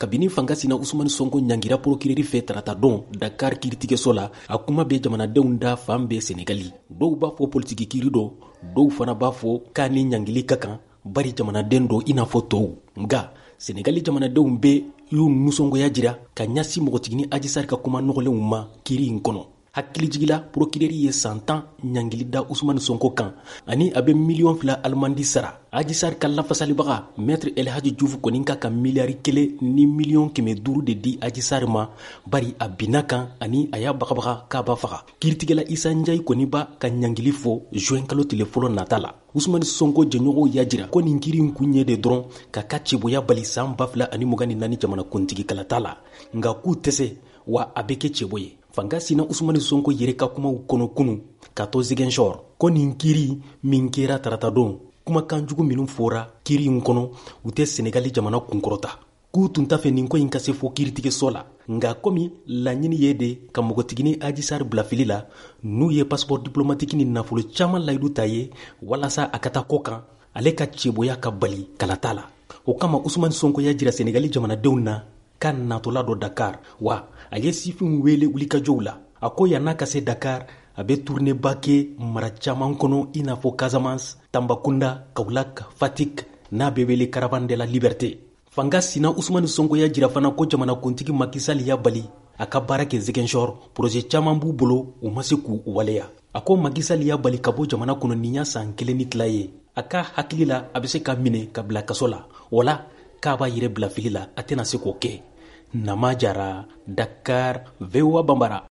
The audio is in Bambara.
kabini fanga sina Usmani Sonko ɲangira procureur fɛ tarata don Dakar kiiritigɛso la a kuma bɛ jamanadenw da fan bɛɛ Senegali. Dɔw b'a fɔ politiki kiiri dɔ, dɔw fana b'a fɔ k'a ni ɲangili ka kan bari jamanaden dɔ i n'a fɔ tɔw. Nga Senegali jamanadenw bɛ y'u nusɔngoya jira ka ɲasi mɔgɔtigini Adji Sarr ka kuma nɔgɔlenw ma kiiri in kɔnɔ. Hakilijigila procureur ye san 10 ɲangili da Usmani Sonko kan ani a bɛ $2 alimandi sara. Adji Sarr ka lafasalibaga Maître El Hadji Diouf kɔni ka miliyari 1 ni $500,000 de di Adji Sarr ma bari a binna kan ani a y'a bagabaga k'a b'a faga. Kiiritigɛla Issa Ndiaye kɔni b'a ka ɲangili fɔ juin kalo tile fɔlɔ nata la. Usmani Sonko jɛɲɔgɔnw y'a jira ko nin kiiri in kun ye de dɔrɔn ka cɛboya bali san 2024 jamanakuntigi kalata la. Nga k'u tɛ se wa a bɛ kɛ cɛbo ye. Fanga sina Usmani Sonko yɛrɛ ka kumaw kɔnɔ kunu ka to Ziguinchor ko nin kiiri min kɛra tarata don kumakan jugu minnu fɔra kiiri in kɔnɔ u tɛ Senegali jamana kunkɔrɔta. K'u tun t'a fɛ nin ko in ka se fɔ kiiritigɛso la. Nga komi laɲini ye de ka mɔgɔtigini Adji Sarr bila fili la n'u ye passeport diplomatique ni nafolo caman layidu ta ye walasa a ka taa kɔ kan ale ka cɛboya ka bali kalata la. O kama Usmani Sonko y'a jira Senegali jamanadenw na k'a natɔla dɔ Dakar wa a ye sifinw wele wulikajɔw la. A ko yan'a ka se Dakar a bɛ tourneba kɛ mara caman kɔnɔ i n'a fɔ Casamance, Tambacounda, Kaolack, Fatick n'a bɛ wele Caravane de la Liberté. Fanga sina Usmani Sonko y'a jira fana ko jamanakuntigi Macky Sall y'a bali a ka baara kɛ Ziguinchor projet caman b'u bolo u ma se k'u waleya. A ko Macky Sall y'a bali ka bɔ jamana kɔnɔ nin y'a san 1 ni tila ye. A ka hakili la a bɛ se ka minɛ ka bila kaso la wala k'a b'a yɛrɛ bila fili la a tɛna se k'o kɛ. Nama Jara, Dakar, VOA Bambara.